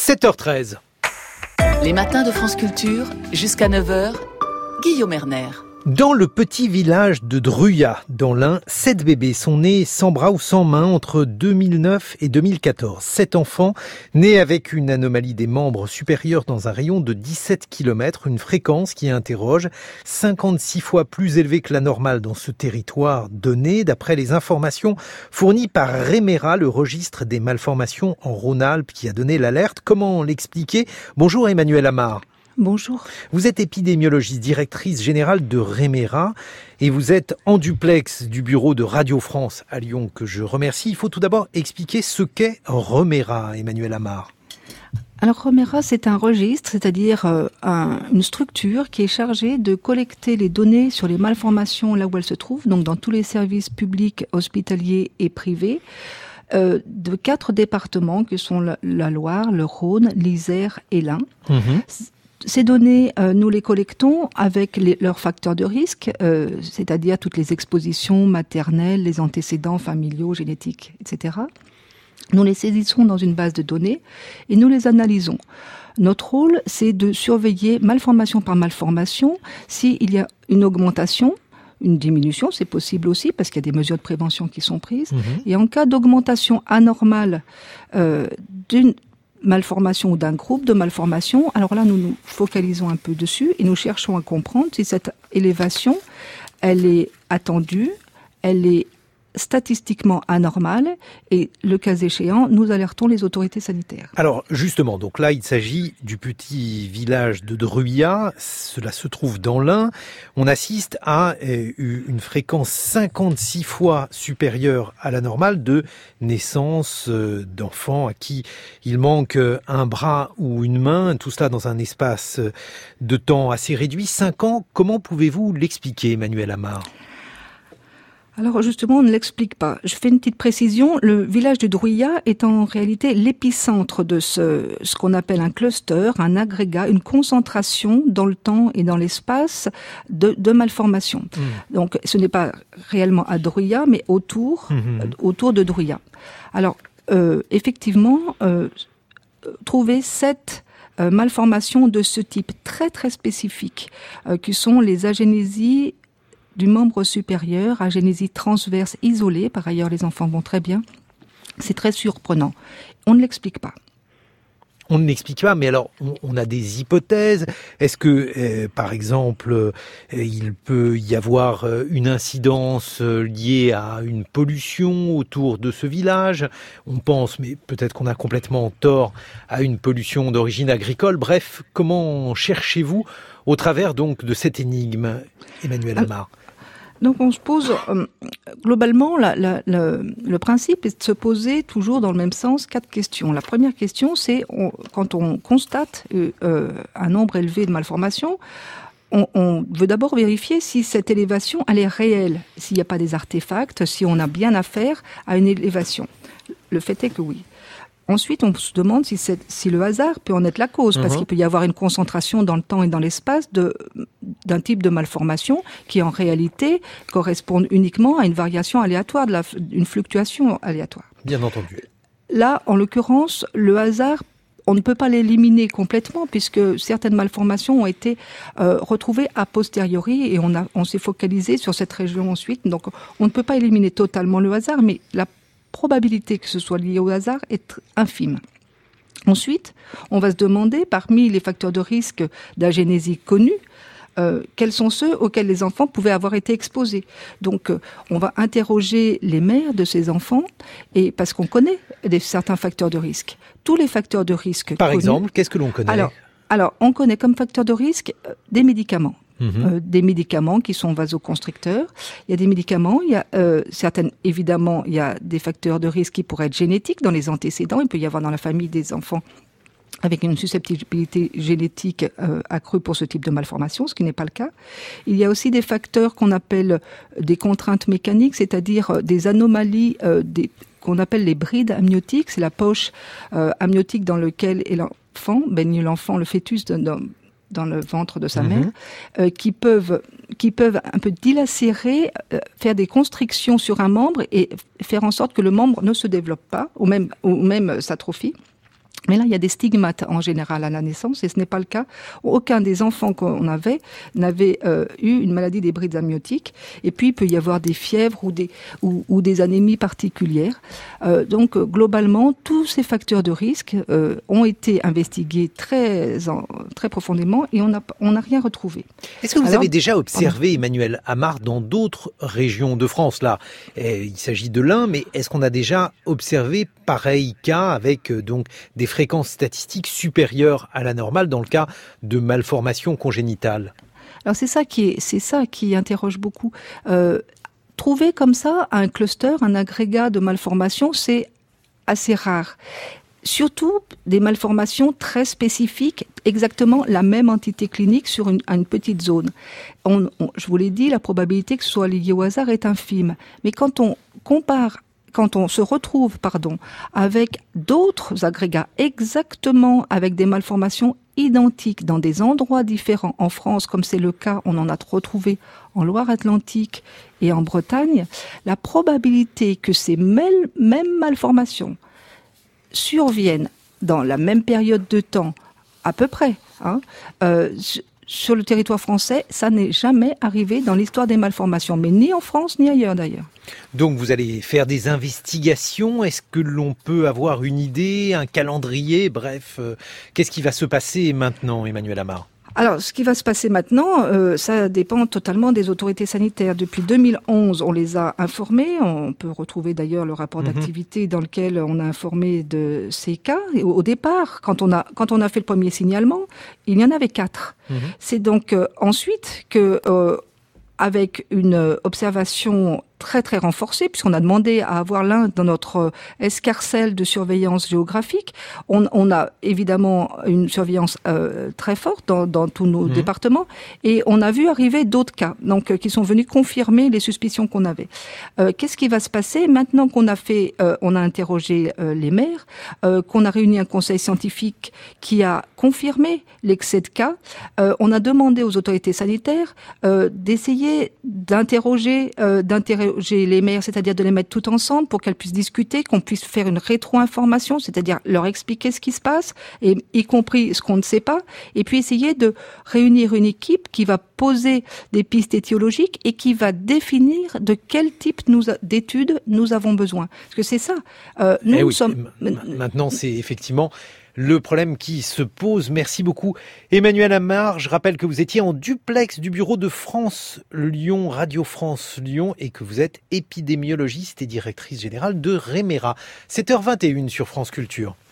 7h13. Les matins de France Culture, jusqu'à 9h, Guillaume Erner. Dans le petit village de Druya, dans l'Ain, 7 bébés sont nés sans bras ou sans mains entre 2009 et 2014. 7 enfants nés avec une anomalie des membres supérieurs dans un rayon de 17 km, une fréquence qui interroge 56 fois plus élevée que la normale dans ce territoire donné, d'après les informations fournies par Remera, le registre des malformations en Rhône-Alpes qui a donné l'alerte. Comment l'expliquer ? Bonjour Emmanuelle Amar. Bonjour. Vous êtes épidémiologiste, directrice générale de Remera et vous êtes en duplex du bureau de Radio France à Lyon que je remercie. Il faut tout d'abord expliquer ce qu'est Remera, Emmanuelle Amar. Alors Remera, c'est un registre, c'est-à-dire une structure qui est chargée de collecter les données sur les malformations là où elles se trouvent, donc dans tous les services publics, hospitaliers et privés, de 4 départements que sont la Loire, le Rhône, l'Isère et l'Ain. Ces données, nous les collectons avec leurs facteurs de risque, c'est-à-dire toutes les expositions maternelles, les antécédents familiaux, génétiques, etc. Nous les saisissons dans une base de données et nous les analysons. Notre rôle, c'est de surveiller malformation par malformation s'il y a une augmentation, une diminution, c'est possible aussi parce qu'il y a des mesures de prévention qui sont prises. Et en cas d'augmentation anormale d'une malformation ou d'un groupe de malformations, alors là, nous nous focalisons un peu dessus et nous cherchons à comprendre si cette élévation, elle est attendue, elle est statistiquement anormale et, le cas échéant, nous alertons les autorités sanitaires. Alors, justement, donc là, il s'agit du petit village de Druya. Cela se trouve dans l'Ain. On assiste à une fréquence 56 fois supérieure à la normale de naissance d'enfants à qui il manque un bras ou une main, tout cela dans un espace de temps assez réduit, 5 ans. Comment pouvez-vous l'expliquer, Emmanuelle Amar ? Alors justement, on ne l'explique pas. Je fais une petite précision. Le village de Druya est en réalité l'épicentre de ce qu'on appelle un cluster, un agrégat, une concentration dans le temps et dans l'espace de malformations. Donc ce n'est pas réellement à Druya, mais autour de Druya. Alors effectivement, trouver 7 malformations de ce type très très spécifiques, qui sont les agénésies du membre supérieur, agénésie transverse isolée. Par ailleurs, les enfants vont très bien. C'est très surprenant. On ne l'explique pas. On ne l'explique pas, mais alors on a des hypothèses. Est-ce que, par exemple, il peut y avoir une incidence liée à une pollution autour de ce village ? On pense, mais peut-être qu'on a complètement tort, à une pollution d'origine agricole. Bref, comment cherchez-vous au travers donc de cette énigme, Emmanuelle Amar ? Donc on se pose, globalement, le principe est de se poser toujours dans le même sens 4 questions. La première question, c'est quand on constate un nombre élevé de malformations, on veut d'abord vérifier si cette élévation, elle est réelle, s'il n'y a pas des artefacts, si on a bien affaire à une élévation. Le fait est que oui. Ensuite, on se demande si le hasard peut en être la cause, parce qu'il peut y avoir une concentration dans le temps et dans l'espace d'un type de malformation qui, en réalité, correspond uniquement à une variation aléatoire, une fluctuation aléatoire. Bien entendu. Là, en l'occurrence, le hasard, on ne peut pas l'éliminer complètement, puisque certaines malformations ont été retrouvées a posteriori, et on s'est focalisé sur cette région ensuite. Donc, on ne peut pas éliminer totalement le hasard, mais la probabilité que ce soit lié au hasard est infime. Ensuite, on va se demander, parmi les facteurs de risque d'agénésie connus, quels sont ceux auxquels les enfants pouvaient avoir été exposés. Donc, on va interroger les mères de ces enfants, et parce qu'on connaît certains facteurs de risque. Tous les facteurs de risque Par connus, exemple, qu'est-ce que l'on connaît ? Alors, on connaît comme facteur de risque des médicaments. Des médicaments qui sont vasoconstricteurs. Il y a des médicaments, il y a certaines, évidemment, il y a des facteurs de risque qui pourraient être génétiques dans les antécédents. Il peut y avoir dans la famille des enfants avec une susceptibilité génétique accrue pour ce type de malformation, ce qui n'est pas le cas. Il y a aussi des facteurs qu'on appelle des contraintes mécaniques, c'est-à-dire des anomalies qu'on appelle les brides amniotiques. C'est la poche amniotique dans laquelle est l'enfant, baigne l'enfant, le fœtus dans le ventre de sa mère, qui peuvent un peu dilacérer, faire des constrictions sur un membre et faire en sorte que le membre ne se développe pas, ou même s'atrophie. Mais là, il y a des stigmates en général à la naissance, et ce n'est pas le cas. Aucun des enfants qu'on avait n'avait eu une maladie des brides amniotiques. Et puis, il peut y avoir des fièvres ou des anémies particulières. Donc, globalement, tous ces facteurs de risque ont été investigués très profondément, et on n'a rien retrouvé. Est-ce que vous avez déjà observé, Emmanuelle Amar, dans d'autres régions de France? Là, il s'agit de l'Ain, mais est-ce qu'on a déjà observé pareil cas avec donc des fréquences statistiques supérieures à la normale dans le cas de malformations congénitales? Alors c'est ça qui interroge beaucoup. Trouver comme ça un cluster, un agrégat de malformations, c'est assez rare. Surtout des malformations très spécifiques, exactement la même entité clinique sur une petite zone. Je vous l'ai dit, la probabilité que ce soit lié au hasard est infime. Mais quand on se retrouve, avec d'autres agrégats exactement avec des malformations identiques dans des endroits différents en France, comme c'est le cas, on en a retrouvé en Loire-Atlantique et en Bretagne, la probabilité que ces mêmes malformations surviennent dans la même période de temps, à peu près, sur le territoire français, ça n'est jamais arrivé dans l'histoire des malformations, mais ni en France ni ailleurs d'ailleurs. Donc vous allez faire des investigations. Est-ce que l'on peut avoir une idée, un calendrier, bref, qu'est-ce qui va se passer maintenant, Emmanuelle Amar ? Alors, ce qui va se passer maintenant, ça dépend totalement des autorités sanitaires. Depuis 2011, on les a informés. On peut retrouver d'ailleurs le rapport d'activité dans lequel on a informé de ces cas. Et au départ, quand on a fait le premier signalement, il y en avait 4. C'est donc ensuite que, avec une observation très très renforcée, puisqu'on a demandé à avoir l'un dans notre escarcelle de surveillance géographique. On a évidemment une surveillance très forte dans tous nos départements, et on a vu arriver d'autres cas, donc qui sont venus confirmer les suspicions qu'on avait. Qu'est-ce qui va se passer maintenant qu'on a on a interrogé les maires, qu'on a réuni un conseil scientifique qui a confirmé l'excès de cas. On a demandé aux autorités sanitaires d'essayer d'interroger les maires, c'est-à-dire de les mettre tout ensemble pour qu'elles puissent discuter, qu'on puisse faire une rétro-information, c'est-à-dire leur expliquer ce qui se passe, et y compris ce qu'on ne sait pas, et puis essayer de réunir une équipe qui va poser des pistes étiologiques et qui va définir de quel type d'études nous avons besoin. Parce que c'est ça. Nous sommes... Maintenant, c'est effectivement le problème qui se pose. Merci beaucoup, Emmanuelle Amar. Je rappelle que vous étiez en duplex du bureau de France Lyon, Radio France Lyon, et que vous êtes épidémiologiste et directrice générale de Remera. 7h21 sur France Culture.